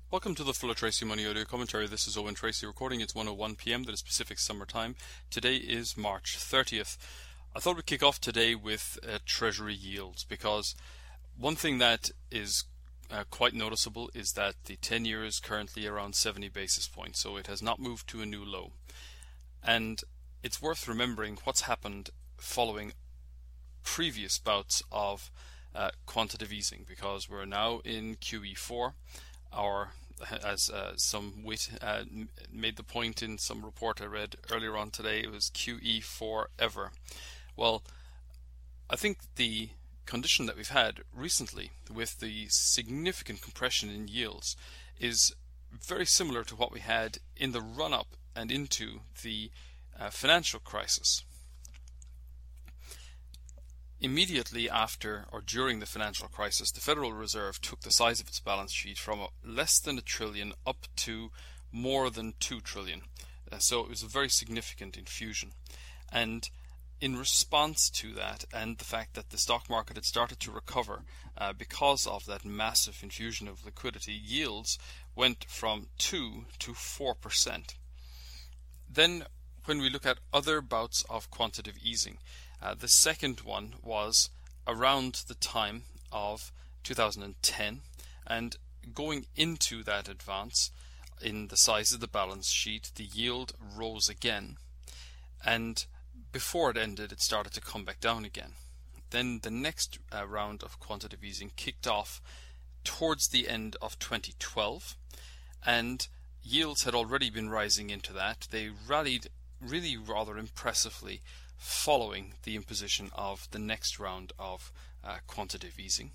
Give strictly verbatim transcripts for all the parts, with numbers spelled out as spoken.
Welcome to the Fuller Tracy Money Audio Commentary. This is Owen Tracy recording. It's one oh one p m that is Pacific Summer Time. Today is March thirtieth. I thought we'd kick off today with uh, Treasury yields, because one thing that is uh, quite noticeable is that the ten year is currently around seventy basis points, so it has not moved to a new low. And it's worth remembering what's happened following previous bouts of uh, quantitative easing, because we're now in Q E four. Our, as uh, some wit uh, made the point in some report I read earlier on today, it was Q E forever. Well, I think the condition that we've had recently with the significant compression in yields is very similar to what we had in the run-up and into the uh, financial crisis. Immediately after or during the financial crisis, the Federal Reserve took the size of its balance sheet from less than a trillion up to more than two trillion. Uh, so it was a very significant infusion. And in response to that, and the fact that the stock market had started to recover uh, because of that massive infusion of liquidity, yields went from two to four percent. Then when we look at other bouts of quantitative easing, Uh, the second one was around the time of two thousand ten, and going into that advance in the size of the balance sheet, the yield rose again, and before it ended it started to come back down again. Then the next uh, round of quantitative easing kicked off towards the end of twenty twelve, and yields had already been rising into that. They rallied really rather impressively following the imposition of the next round of uh, quantitative easing.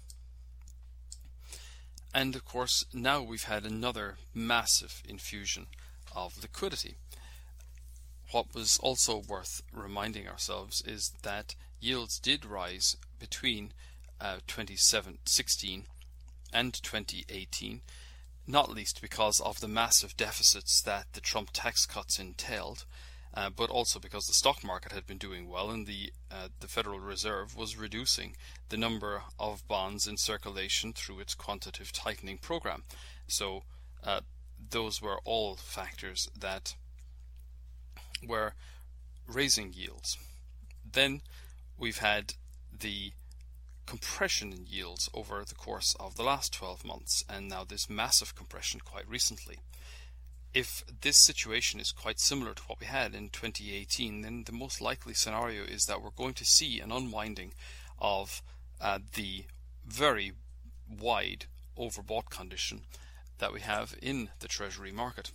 And of course now we've had another massive infusion of liquidity. What was also worth reminding ourselves is that yields did rise between uh, twenty sixteen and twenty eighteen, not least because of the massive deficits that the Trump tax cuts entailed, Uh, but also because the stock market had been doing well, and the uh, the Federal Reserve was reducing the number of bonds in circulation through its quantitative tightening program. So uh, those were all factors that were raising yields. Then we've had the compression in yields over the course of the last twelve months, and now this massive compression quite recently. If this situation is quite similar to what we had in twenty eighteen, then the most likely scenario is that we're going to see an unwinding of uh, the very wide overbought condition that we have in the Treasury market.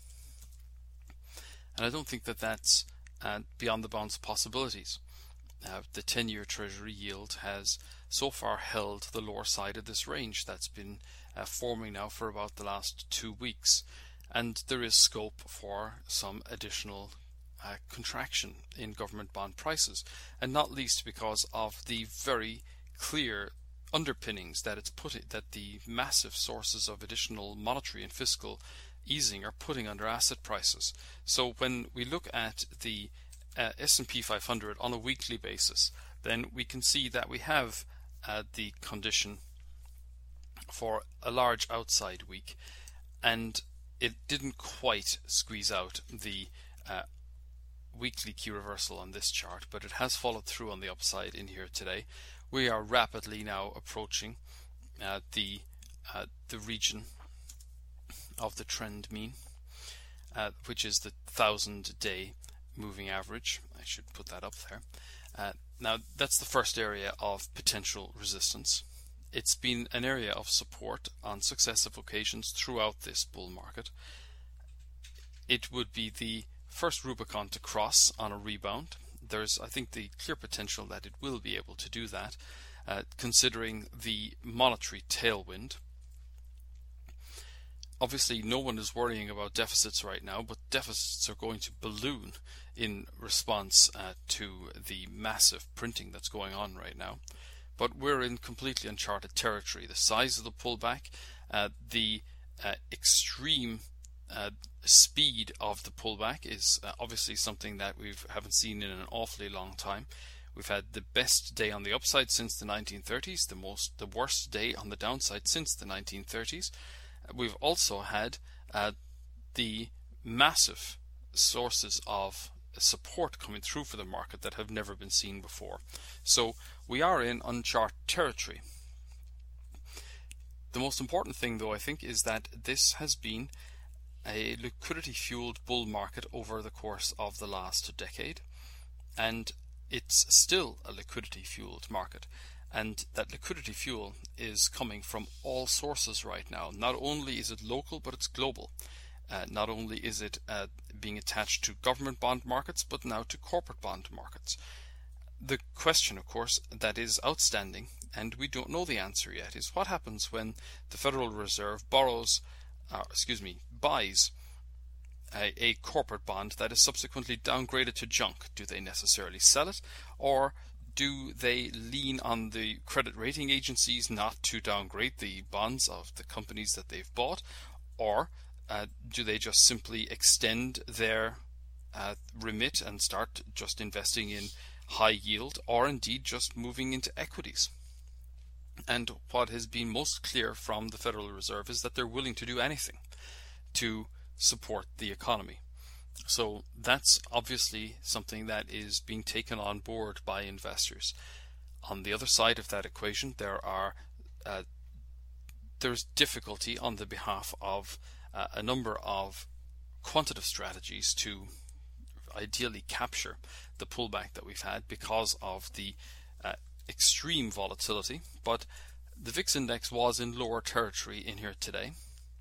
And I don't think that that's uh, beyond the bounds of possibilities. Uh, the ten year Treasury yield has so far held the lower side of this range that's been uh, forming now for about the last two weeks. And there is scope for some additional uh, contraction in government bond prices, and not least because of the very clear underpinnings that it's putting, that the massive sources of additional monetary and fiscal easing are putting under asset prices. So when we look at the uh, S and P five hundred on a weekly basis, then we can see that we have uh, the condition for a large outside week, and it didn't quite squeeze out the uh, weekly key reversal on this chart, but it has followed through on the upside in here today. We are rapidly now approaching uh, the uh, the region of the trend mean, uh, which is the thousand day moving average. I should put that up there. Uh, now that's the first area of potential resistance. It's been an area of support on successive occasions throughout this bull market. It would be the first Rubicon to cross on a rebound. There's, I think, the clear potential that it will be able to do that, uh, considering the monetary tailwind. Obviously, no one is worrying about deficits right now, but deficits are going to balloon in response uh, to the massive printing that's going on right now. But we're in completely uncharted territory. The size of the pullback, uh, the uh, extreme uh, speed of the pullback is uh, obviously something that we haven't seen in an awfully long time. We've had the best day on the upside since the nineteen thirties, the most, the worst day on the downside since the nineteen thirties. we've also had uh, the massive sources of support coming through for the market that have never been seen before. So we are in uncharted territory. The most important thing, though, I think, is that this has been a liquidity-fueled bull market over the course of the last decade, and it's still a liquidity-fueled market. And that liquidity fuel is coming from all sources right now. Not only is it local, but it's global. Uh, not only is it uh, being attached to government bond markets, but now to corporate bond markets. The question, of course, that is outstanding, and we don't know the answer yet, is what happens when the Federal Reserve borrows, uh, excuse me, buys a, a corporate bond that is subsequently downgraded to junk. Do they necessarily sell it, or do they lean on the credit rating agencies not to downgrade the bonds of the companies that they've bought, or uh, do they just simply extend their uh, remit and start just investing in high yield, or indeed just moving into equities? And what has been most clear from the Federal Reserve is that they're willing to do anything to support the economy. So that's obviously something that is being taken on board by investors. On the other side of that equation, there are uh, there's difficulty on the behalf of uh, a number of quantitative strategies to ideally capture the pullback that we've had because of the uh, extreme volatility. But the V I X index was in lower territory in here today,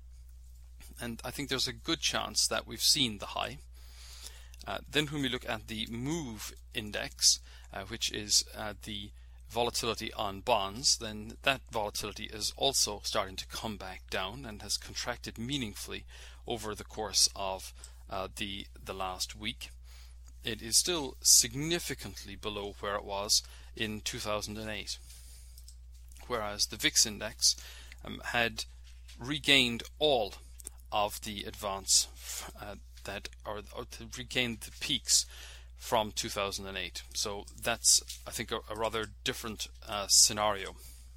and I think there's a good chance that we've seen the high. Uh, then when we look at the MOVE index, uh, which is uh, the volatility on bonds, then that volatility is also starting to come back down and has contracted meaningfully over the course of uh, the the last week. It is still significantly below where it was in two thousand eight, whereas the V I X index um, had regained all of the advance uh, that or, or to regain the peaks from two thousand eight. So that's, I think, a, a rather different uh, scenario.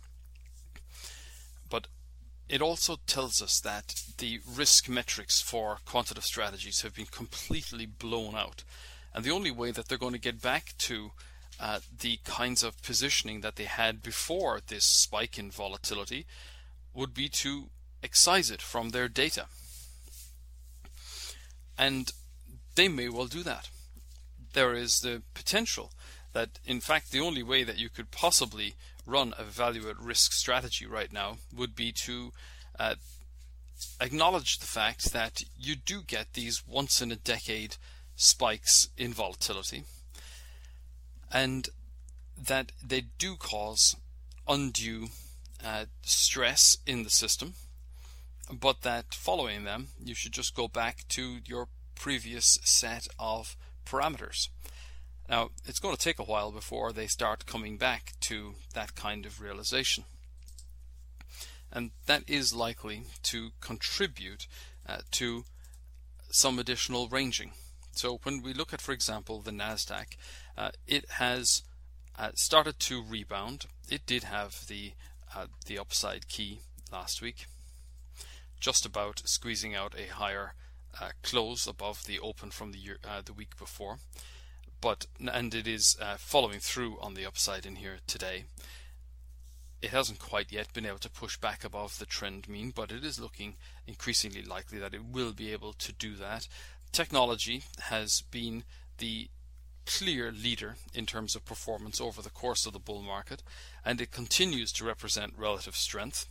But it also tells us that the risk metrics for quantitative strategies have been completely blown out, and the only way that they're going to get back to uh, the kinds of positioning that they had before this spike in volatility would be to excise it from their data. And they may well do that. There is the potential that, in fact, the only way that you could possibly run a value at risk strategy right now would be to uh, acknowledge the fact that you do get these once in a decade spikes in volatility, and that they do cause undue uh, stress in the system, but that following them you should just go back to your previous set of parameters. Now, it's going to take a while before they start coming back to that kind of realization, and that is likely to contribute uh, to some additional ranging. So when we look at, for example, the NASDAQ, uh, it has uh, started to rebound. It did have the uh, the upside key last week, just about squeezing out a higher uh, close above the open from the year, uh, the week before. But and it is uh, following through on the upside in here today. It hasn't quite yet been able to push back above the trend mean, but it is looking increasingly likely that it will be able to do that. Technology has been the clear leader in terms of performance over the course of the bull market, and it continues to represent relative strength.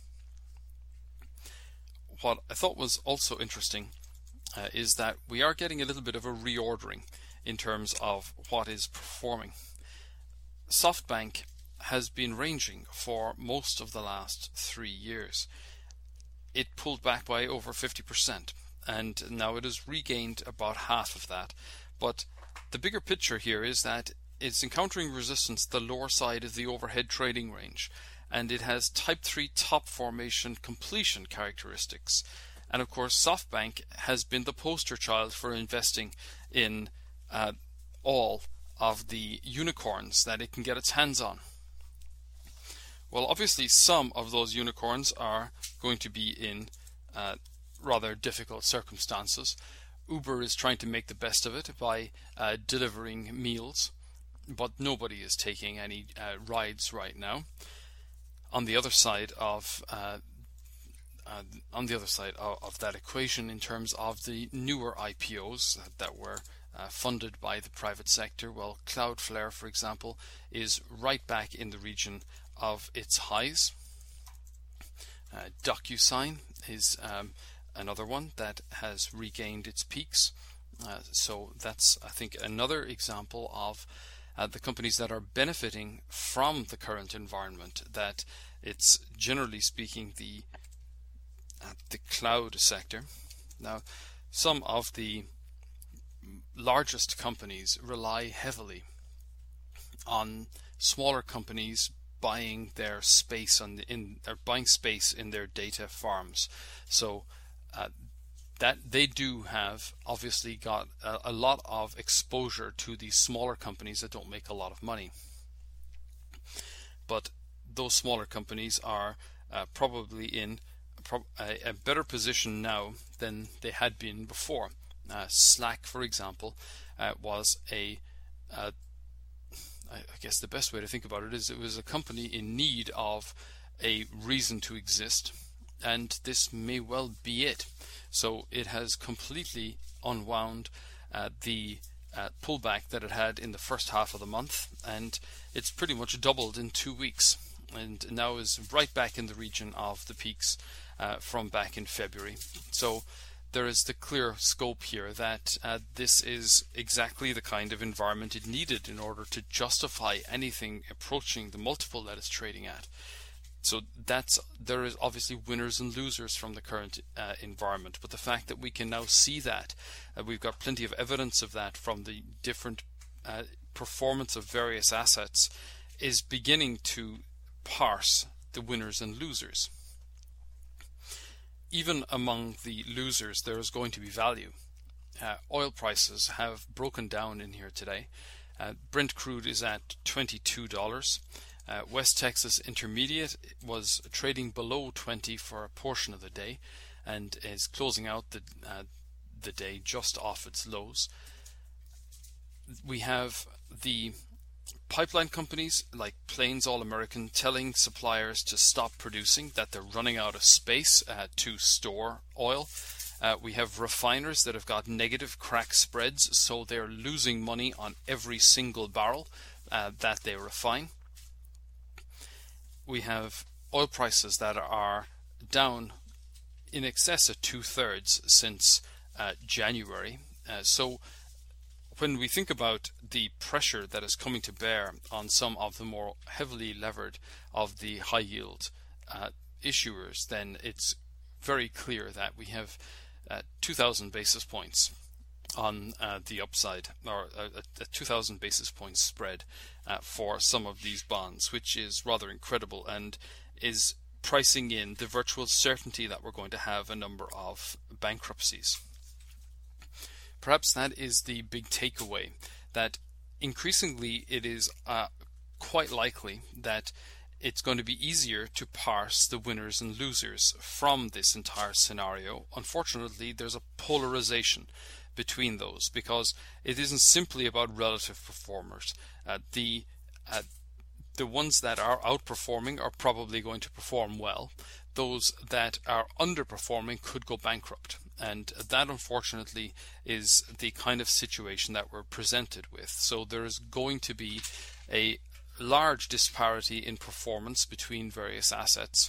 What I thought was also interesting uh, is that we are getting a little bit of a reordering in terms of what is performing. SoftBank has been ranging for most of the last three years. It pulled back by over fifty percent, and now it has regained about half of that. But the bigger picture here is that it's encountering resistance at the lower side of the overhead trading range, and it has type three top formation completion characteristics. And of course, SoftBank has been the poster child for investing in uh, all of the unicorns that it can get its hands on. Well, obviously some of those unicorns are going to be in uh, rather difficult circumstances. Uber is trying to make the best of it by uh, delivering meals, but nobody is taking any uh, rides right now. On the other side of uh, uh, on the other side of, of that equation, in terms of the newer I P Os that were uh, funded by the private sector, well, Cloudflare, for example, is right back in the region of its highs. Uh, DocuSign is um, another one that has regained its peaks. Uh, so that's, I think, another example of uh, the companies that are benefiting from the current environment, that it's generally speaking the uh, the cloud sector. Now, some of the largest companies rely heavily on smaller companies buying their space on the, in or buying space in their data farms. So uh, that they do have obviously got a, a lot of exposure to these smaller companies that don't make a lot of money. But those smaller companies are uh, probably in a, a better position now than they had been before. Uh, Slack, for example, uh, was a uh, I guess the best way to think about it is it was a company in need of a reason to exist, and this may well be it. So it has completely unwound uh, the uh, pullback that it had in the first half of the month, and it's pretty much doubled in two weeks, and now is right back in the region of the peaks uh, from back in February. So there is the clear scope here that uh, this is exactly the kind of environment it needed in order to justify anything approaching the multiple that it's trading at. So that's there is obviously winners and losers from the current uh, environment, but the fact that we can now see that, uh, we've got plenty of evidence of that from the different uh, performance of various assets, is beginning to parse the winners and losers. Even among the losers, there is going to be value. Uh, oil prices have broken down in here today. Uh, Brent crude is at twenty-two dollars. Uh, West Texas Intermediate was trading below twenty for a portion of the day, and is closing out the uh, the day just off its lows. We have the pipeline companies like Plains All American telling suppliers to stop producing, that they're running out of space uh, to store oil. Uh, we have refiners that have got negative crack spreads, so they're losing money on every single barrel uh, that they refine. We have oil prices that are down in excess of two-thirds since uh, January. Uh, so when we think about the pressure that is coming to bear on some of the more heavily levered of the high yield uh, issuers, then it's very clear that we have uh, two thousand basis points on uh, the upside, or a, a two thousand basis points spread uh, for some of these bonds, which is rather incredible and is pricing in the virtual certainty that we're going to have a number of bankruptcies. Perhaps that is the big takeaway, that increasingly it is uh, quite likely that it's going to be easier to parse the winners and losers from this entire scenario. Unfortunately, there's a polarization between those, because it isn't simply about relative performers. Uh, the uh, the ones that are outperforming are probably going to perform well. Those that are underperforming could go bankrupt. And that, unfortunately, is the kind of situation that we're presented with. So there is going to be a large disparity in performance between various assets.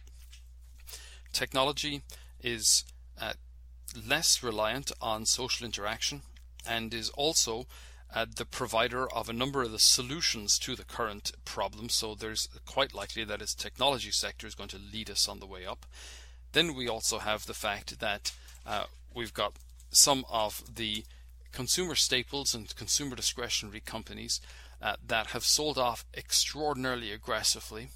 Technology is uh, less reliant on social interaction and is also uh, the provider of a number of the solutions to the current problem. So there's quite likely that its technology sector is going to lead us on the way up. Then we also have the fact that Uh, we've got some of the consumer staples and consumer discretionary companies uh, that have sold off extraordinarily aggressively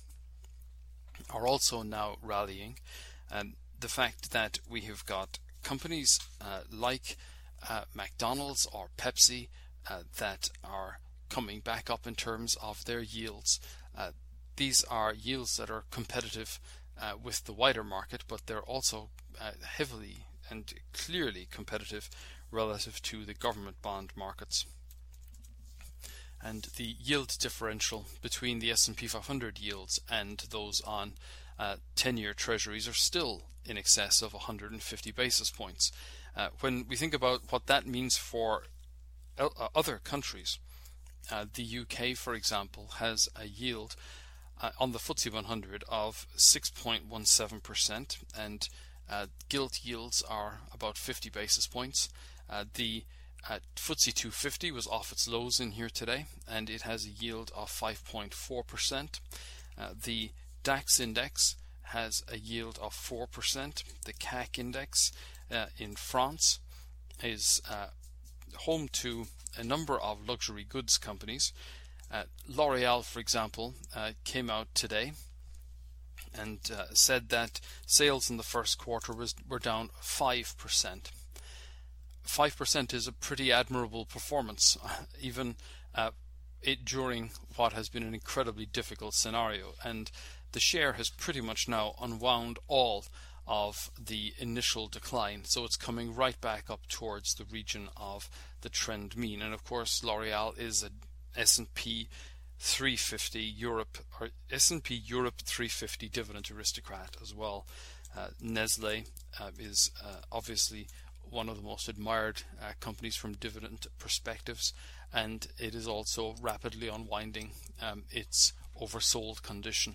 are also now rallying. And the fact that we have got companies uh, like uh, McDonald's or Pepsi uh, that are coming back up in terms of their yields. Uh, these are yields that are competitive uh, with the wider market, but they're also uh, heavily and clearly competitive relative to the government bond markets. And the yield differential between the S and P five hundred yields and those on uh, ten-year treasuries are still in excess of one hundred fifty basis points. Uh, when we think about what that means for uh, other countries, uh, the U K, for example, has a yield uh, on the F T S E one hundred of six point one seven percent, and uh, gilt yields are about fifty basis points. Uh, the uh, F T S E two fifty was off its lows in here today, and it has a yield of five point four percent. Uh, the DAX index has a yield of four percent. The C A C index uh, in France is uh, home to a number of luxury goods companies. Uh, L'Oreal, for example, uh, came out today and uh, said that sales in the first quarter was were down five percent. five percent is a pretty admirable performance, uh, even uh, it during what has been an incredibly difficult scenario. And the share has pretty much now unwound all of the initial decline, so it's coming right back up towards the region of the trend mean. And of course, L'Oreal is a S and P three fifty Europe or S and P Europe three fifty dividend aristocrat as well. Uh, Nestle uh, is uh, obviously one of the most admired uh, companies from dividend perspectives, and it is also rapidly unwinding um, its oversold condition.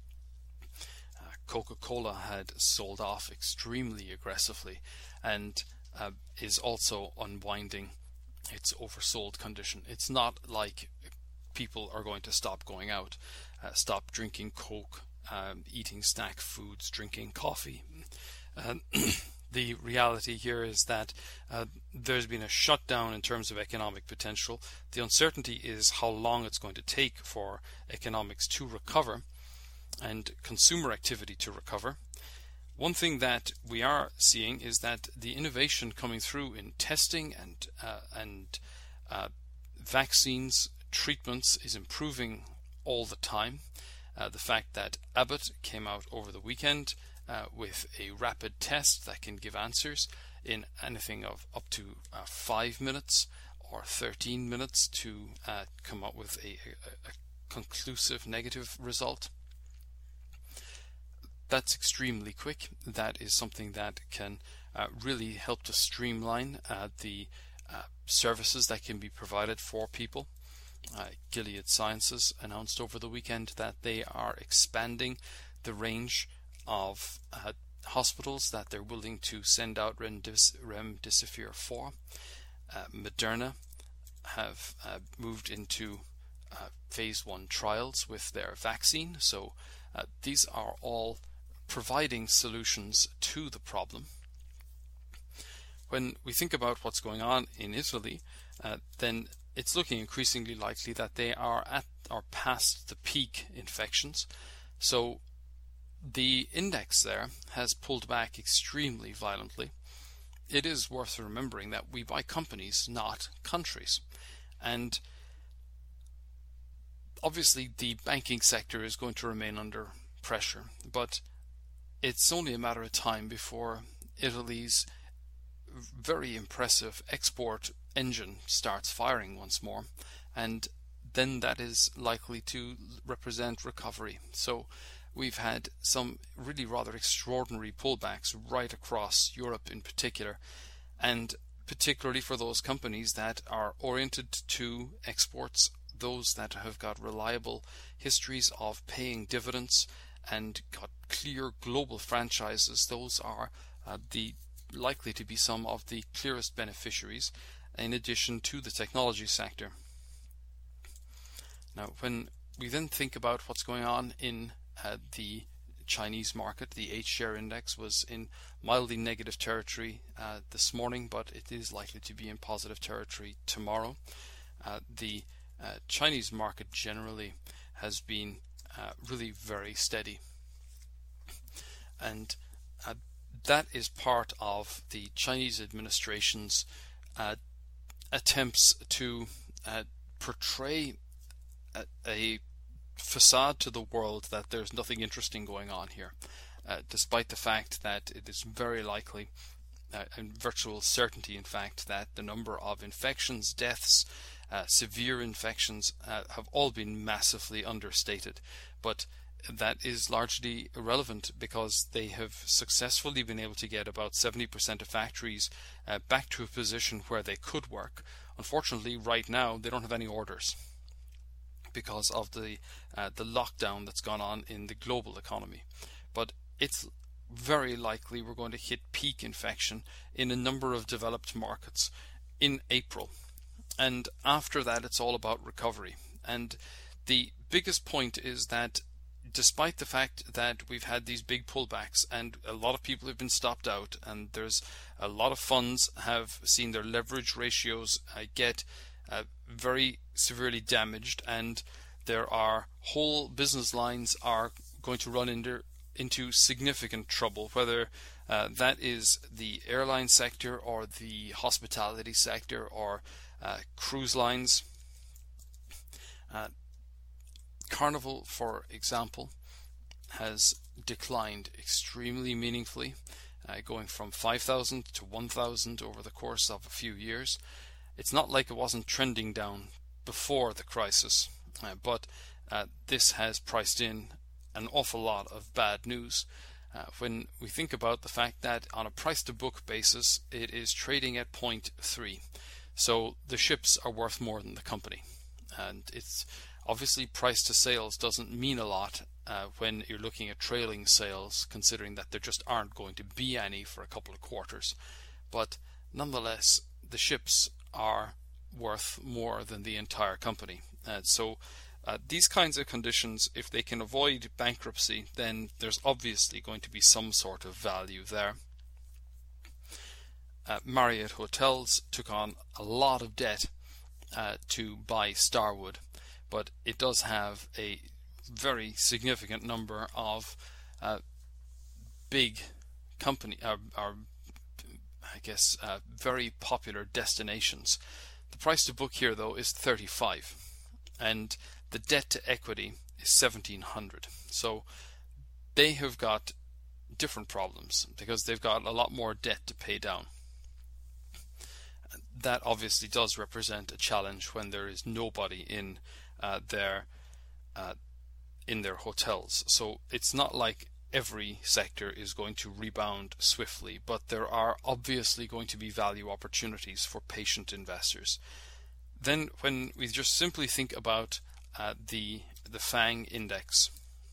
Coca-Cola had sold off extremely aggressively and uh, is also unwinding its oversold condition. It's not like people are going to stop going out, uh, stop drinking Coke, um, eating snack foods, drinking coffee. Uh, the reality here is that uh, there's been a shutdown in terms of economic potential. The uncertainty is how long it's going to take for economics to recover and consumer activity to recover. One thing that we are seeing is that the innovation coming through in testing and uh, and uh, vaccines, treatments is improving all the time. Uh, the fact that Abbott came out over the weekend uh, with a rapid test that can give answers in anything of up to uh, five minutes or thirteen minutes to uh, come up with a, a, a conclusive negative result. That's extremely quick. That is something that can uh, really help to streamline uh, the uh, services that can be provided for people. Uh, Gilead Sciences announced over the weekend that they are expanding the range of uh, hospitals that they're willing to send out remdis- remdesivir for. Uh, Moderna have uh, moved into uh, phase one trials with their vaccine. So uh, these are all providing solutions to the problem. When we think about what's going on in Italy, uh, then it's looking increasingly likely that they are at or past the peak infections. So the index there has pulled back extremely violently. It is worth remembering that we buy companies, not countries. And obviously the banking sector is going to remain under pressure, but it's only a matter of time before Italy's very impressive export engine starts firing once more, and then that is likely to represent recovery. So we've had some really rather extraordinary pullbacks right across Europe in particular, and particularly for those companies that are oriented to exports, those that have got reliable histories of paying dividends and got clear global franchises. Those are uh, the likely to be some of the clearest beneficiaries, in addition to the technology sector. Now, when we then think about what's going on in uh, the Chinese market, the H-share index was in mildly negative territory uh, this morning, but it is likely to be in positive territory tomorrow. Uh, the uh, Chinese market generally has been uh, really very steady, and uh, that is part of the Chinese administration's uh, attempts to uh, portray a, a facade to the world that there's nothing interesting going on here. uh, despite the fact that it is very likely, uh, and virtual certainty in fact, that the number of infections, deaths, uh, severe infections uh, have all been massively understated. But that is largely irrelevant because they have successfully been able to get about seventy percent of factories uh, back to a position where they could work. Unfortunately, right now they don't have any orders because of the uh, the lockdown that's gone on in the global economy. But it's very likely we're going to hit peak infection in a number of developed markets in April. And after that, it's all about recovery. And the biggest point is that despite the fact that we've had these big pullbacks and a lot of people have been stopped out, and there's a lot of funds have seen their leverage ratios uh, get uh, very severely damaged, and there are whole business lines are going to run into into significant trouble, whether uh, that is the airline sector or the hospitality sector or uh, cruise lines. Uh, Carnival, for example, has declined extremely meaningfully, uh, going from five thousand to one thousand over the course of a few years. It's not like it wasn't trending down before the crisis, uh, but uh, this has priced in an awful lot of bad news. Uh, when we think about the fact that on a price-to-book basis, it is trading at zero point three. So the ships are worth more than the company. And it's obviously price to sales doesn't mean a lot uh, when you're looking at trailing sales, considering that there just aren't going to be any for a couple of quarters. But nonetheless, the ships are worth more than the entire company. Uh, so uh, these kinds of conditions, if they can avoid bankruptcy, then there's obviously going to be some sort of value there. Uh, Marriott Hotels took on a lot of debt uh, to buy Starwood, but it does have a very significant number of uh, big company, or, or I guess uh, very popular destinations. The price to book here though is thirty-five, and the debt to equity is seventeen hundred. So they have got different problems because they've got a lot more debt to pay down. That obviously does represent a challenge when there is nobody in uh, their uh, in their hotels. So it's not like every sector is going to rebound swiftly, but there are obviously going to be value opportunities for patient investors. Then when we just simply think about uh, the the FANG index,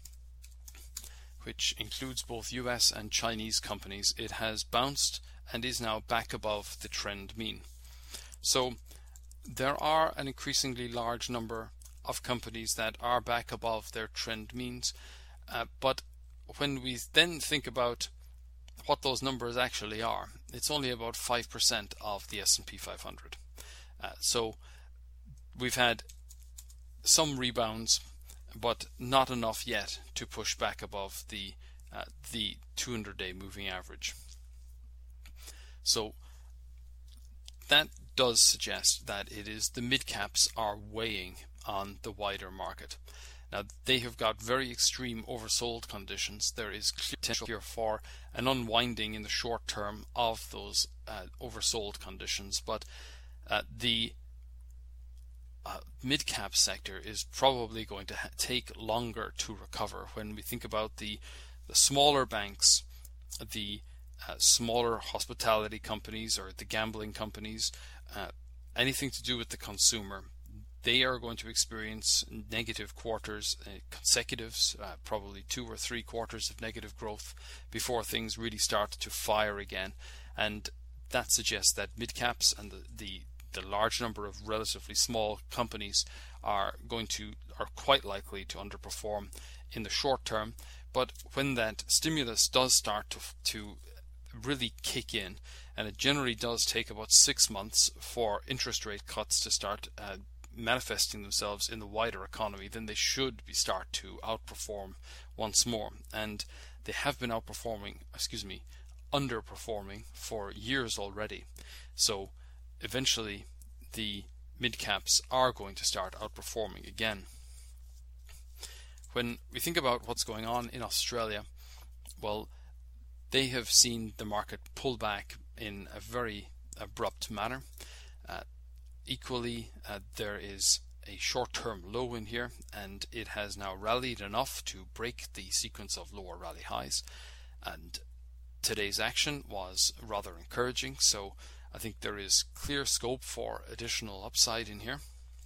which includes both U S and Chinese companies, it has bounced and is now back above the trend mean. So there are an increasingly large number of companies that are back above their trend means, uh, but when we then think about what those numbers actually are, it's only about five percent of the S and P five hundred. Uh, so we've had some rebounds, but not enough yet to push back above the uh, the two hundred day moving average. So that does suggest that it is the mid-caps are weighing on the wider market. Now, they have got very extreme oversold conditions. There is clear potential here for an unwinding in the short term of those uh, oversold conditions, but uh, the uh, mid-cap sector is probably going to ha- take longer to recover. When we think about the, the smaller banks, the uh, smaller hospitality companies or the gambling companies, uh, anything to do with the consumer, they are going to experience negative quarters, uh, consecutives, uh, probably two or three quarters of negative growth before things really start to fire again. And that suggests that mid-caps and the, the, the large number of relatively small companies are going to, are quite likely to underperform in the short term. But when that stimulus does start to, to really kick in, and it generally does take about six months for interest rate cuts to start uh, manifesting themselves in the wider economy, then they should be start to outperform once more. And they have been outperforming, excuse me, underperforming for years already. So eventually the mid-caps are going to start outperforming again. When we think about what's going on in Australia, well, they have seen the market pull back in a very abrupt manner. Uh, equally, uh, there is a short-term low in here, and it has now rallied enough to break the sequence of lower rally highs, and today's action was rather encouraging, so I think there is clear scope for additional upside in here.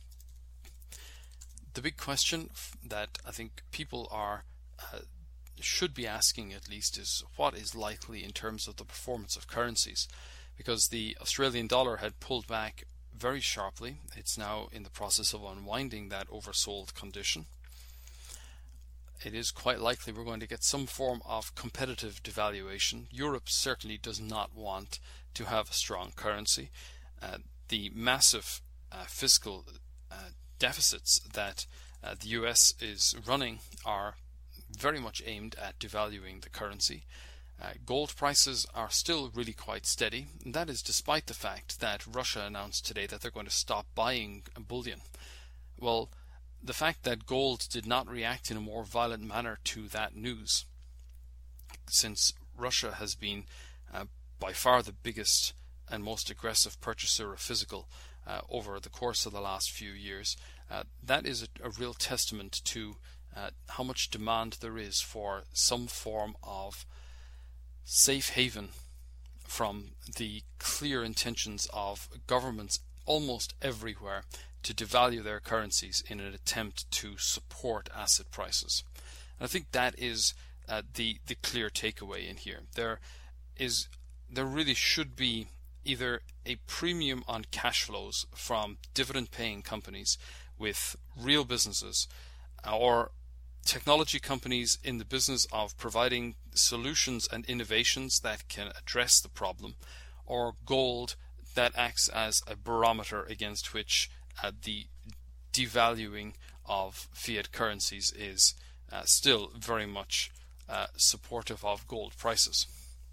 The big question that I think people are uh, should be asking at least is what is likely in terms of the performance of currencies, because the Australian dollar had pulled back very sharply. It's now in the process of unwinding that oversold condition. It is quite likely we're going to get some form of competitive devaluation. Europe certainly does not want to have a strong currency. Uh, the massive uh, fiscal uh, deficits that uh, the U S is running are very much aimed at devaluing the currency. Uh, gold prices are still really quite steady, and that is despite the fact that Russia announced today that they're going to stop buying bullion. Well, the fact that gold did not react in a more violent manner to that news, since Russia has been uh, by far the biggest and most aggressive purchaser of physical uh, over the course of the last few years, uh, that is a, a real testament to uh, how much demand there is for some form of safe haven from the clear intentions of governments almost everywhere to devalue their currencies in an attempt to support asset prices. And I think that is uh, the the clear takeaway in here. There is there really should be either a premium on cash flows from dividend paying companies with real businesses, or technology companies in the business of providing solutions and innovations that can address the problem, or gold that acts as a barometer against which uh, the devaluing of fiat currencies is uh, still very much uh, supportive of gold prices.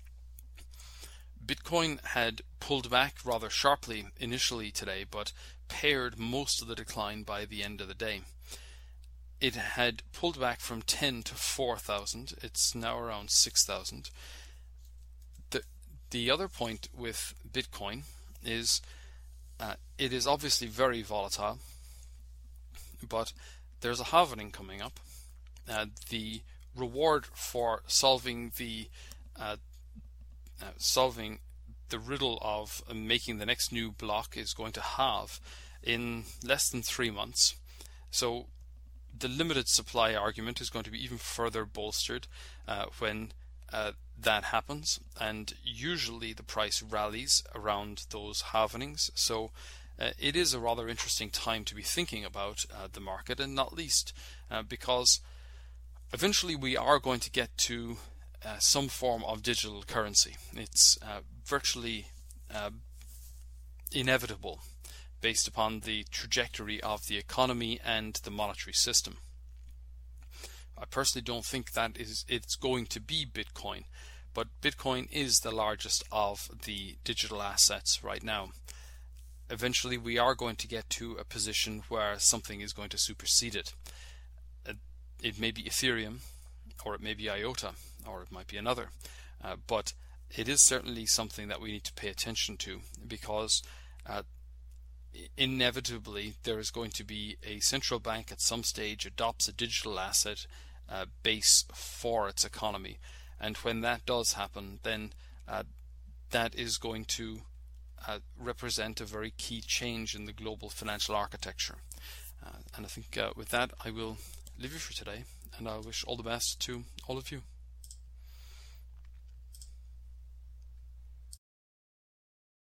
Bitcoin had pulled back rather sharply initially today, but pared most of the decline by the end of the day. It had pulled back from ten to four thousand. It's now around six thousand. The, the other point with Bitcoin is uh, it is obviously very volatile, but there's a halvening coming up. Uh, the reward for solving the uh, uh, solving the riddle of uh, making the next new block is going to halve in less than three months. So the limited supply argument is going to be even further bolstered uh, when uh, that happens, and usually the price rallies around those halvenings. So uh, it is a rather interesting time to be thinking about uh, the market, and not least uh, because eventually we are going to get to uh, some form of digital currency. It's uh, virtually uh, inevitable, based upon the trajectory of the economy and the monetary system. I personally don't think that is it's going to be Bitcoin, but Bitcoin is the largest of the digital assets right now. Eventually we are going to get to a position where something is going to supersede it. It may be Ethereum, or it may be I O T A, or it might be another, uh, but it is certainly something that we need to pay attention to, because uh, inevitably there is going to be a central bank at some stage adopts a digital asset uh, base for its economy, and when that does happen, then uh, that is going to uh, represent a very key change in the global financial architecture. Uh, and I think uh, with that I will leave you for today, and I wish all the best to all of you.